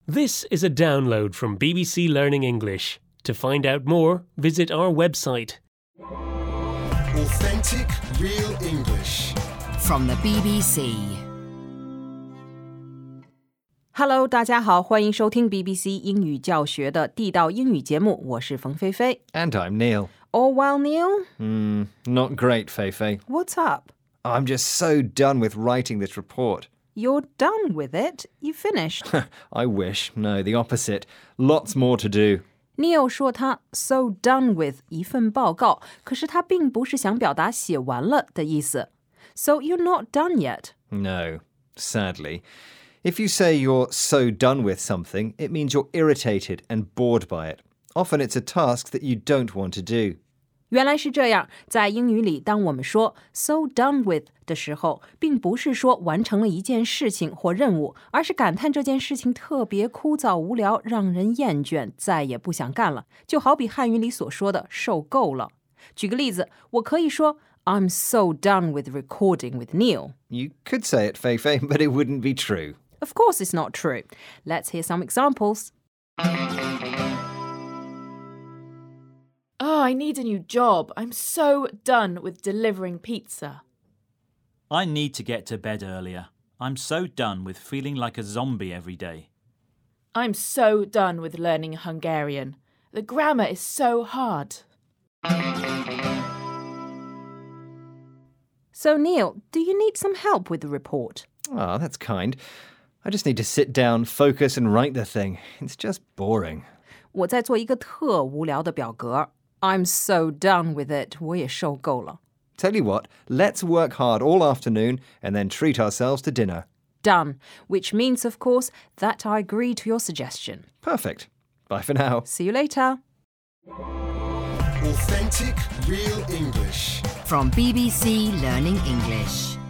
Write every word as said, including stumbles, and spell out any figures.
This is a download from B B C Learning English. To find out more, visit our website. Authentic, real English. From the B B C. Hello, 大家好，欢迎收听 B B C 英语教学的地道英语节目，我是冯菲菲。 And I'm Neil. Oh, well, Neil? Mm, not great, Feifei. What's up? I'm just so done with writing this report. You're done with it? You finished? I wish. No, the opposite. Lots more to do. Neil 说他 so done with 一份报告，可是他并不是想表达写完了的意思。So you're not done yet? No, sadly. If you say you're so done with something, it means you're irritated and bored by it. Often it's a task that you don't want to do. 原来是这样，在英语里，当我们说 so done with 的时候，并不是说完成了一件事情或任务，而是感叹这件事情特别枯燥无聊，让人厌倦，再也不想干了。就好比汉语里所说的受够了。举个例子，我可以说 I'm so done with recording with Neil. You could say it, Feifei, but it wouldn't be true. Of course it's not true. Let's hear some examples. Oh, I need a new job. I'm so done with delivering pizza. I need to get to bed earlier. I'm so done with feeling like a zombie every day. I'm so done with learning Hungarian. The grammar is so hard. So, Neil, do you need some help with the report? Ah, that's kind. I just need to sit down, focus and write the thing. It's just boring. 我在做一个特无聊的表格。I'm so done with it. 我也受够了。 Tell you what, let's work hard all afternoon and then treat ourselves to dinner. Done, which means, of course, that I agree to your suggestion. Perfect. Bye for now. See you later. Authentic, real English. From B B C Learning English.